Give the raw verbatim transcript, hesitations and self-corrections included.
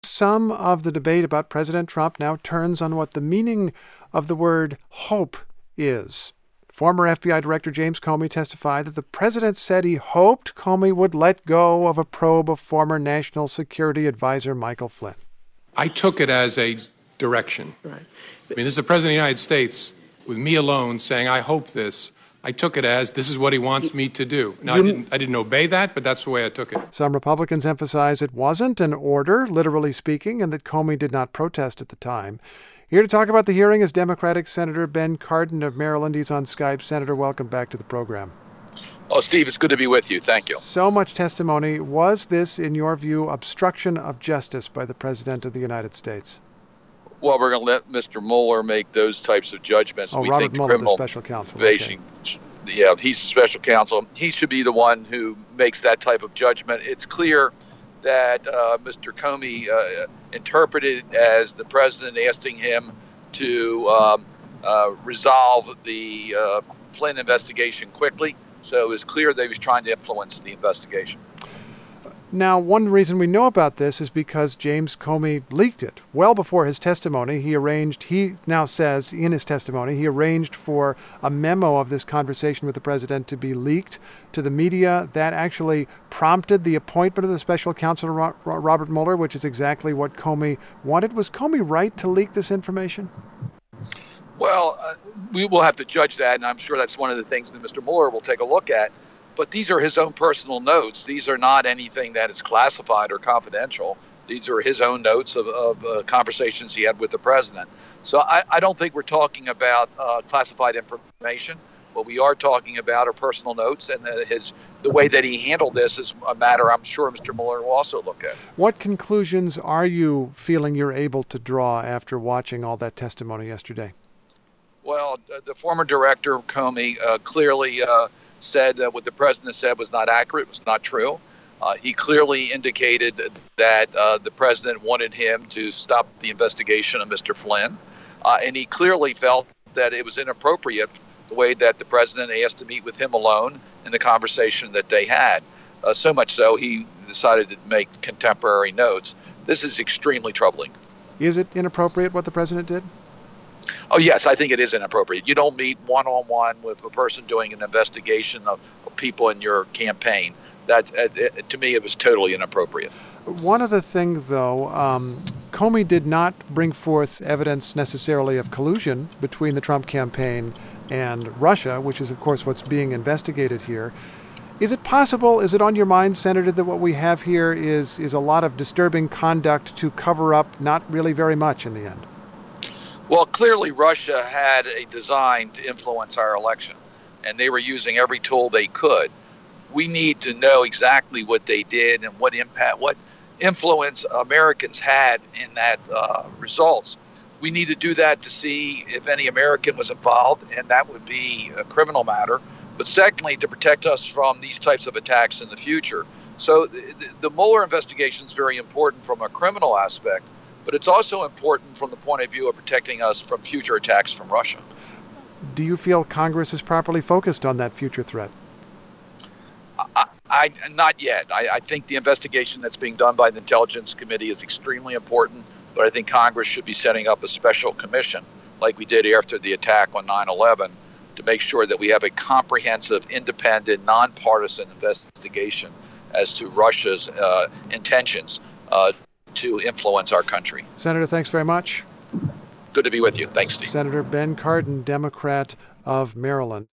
Some of the debate about President Trump now turns on what the meaning of the word hope is. Former F B I Director James Comey testified that the president said he hoped Comey would let go of a probe of former National Security Advisor Michael Flynn. I took it as a direction. Right. I mean, this is the President of the United States, with me alone, saying, I hope this. I took it as this is what he wants me to do. Now, I didn't, I didn't obey that, but that's the way I took it. Some Republicans emphasize it wasn't an order, literally speaking, and that Comey did not protest at the time. Here to talk about the hearing is Democratic Senator Ben Cardin of Maryland. He's on Skype. Senator, welcome back to the program. Oh, Steve, it's good to be with you. Thank you. So much testimony. Was this, in your view, obstruction of justice by the President of the United States? Well, we're going to let Mister Mueller make those types of judgments. Oh, we Robert think Mueller, criminal the special counsel. Investigation, okay. Yeah, he's the special counsel. He should be the one who makes that type of judgment. It's clear that uh, Mister Comey uh, interpreted it as the president asking him to um, uh, resolve the uh, Flynn investigation quickly. So it was clear that he was trying to influence the investigation. Now, one reason we know about this is because James Comey leaked it. Well before his testimony, he arranged, he now says in his testimony, he arranged for a memo of this conversation with the president to be leaked to the media. That actually prompted the appointment of the special counsel, Robert Mueller, which is exactly what Comey wanted. Was Comey right to leak this information? Well, uh, we will have to judge that, and I'm sure that's one of the things that Mister Mueller will take a look at. But these are his own personal notes. These are not anything that is classified or confidential. These are his own notes of, of uh, conversations he had with the president. So I, I don't think we're talking about uh, classified information. What we are talking about are personal notes, and the, his the way that he handled this is a matter I'm sure Mister Mueller will also look at. What conclusions are you feeling you're able to draw after watching all that testimony yesterday? Well, the former director, Comey, uh, clearly uh, said that what the president said was not accurate, was not true. Uh, he clearly indicated that uh, the president wanted him to stop the investigation of Mister Flynn. Uh, and he clearly felt that it was inappropriate the way that the president asked to meet with him alone in the conversation that they had. Uh, so much so, he decided to make contemporary notes. This is extremely troubling. Is it inappropriate what the president did? Oh, yes, I think it is inappropriate. You don't meet one-on-one with a person doing an investigation of, of people in your campaign. That, uh, it, to me, it was totally inappropriate. One other thing, though, um, Comey did not bring forth evidence necessarily of collusion between the Trump campaign and Russia, which is, of course, what's being investigated here. Is it possible, is it on your mind, Senator, that what we have here is, is a lot of disturbing conduct to cover up not really very much in the end? Well, clearly Russia had a design to influence our election, and they were using every tool they could. We need to know exactly what they did and what impact, what influence Americans had in that uh, results. We need to do that to see if any American was involved, and that would be a criminal matter. But secondly, to protect us from these types of attacks in the future. So the, the Mueller investigation is very important from a criminal aspect, but it's also important from the point of view of protecting us from future attacks from Russia. Do you feel Congress is properly focused on that future threat? I, I not yet. I, I think the investigation that's being done by the Intelligence Committee is extremely important, but I think Congress should be setting up a special commission like we did after the attack on nine eleven to make sure that we have a comprehensive, independent, nonpartisan investigation as to Russia's uh, intentions uh, to influence our country. Senator, thanks very much. Good to be with you. Thanks, Steve. Senator Ben Cardin, Democrat of Maryland.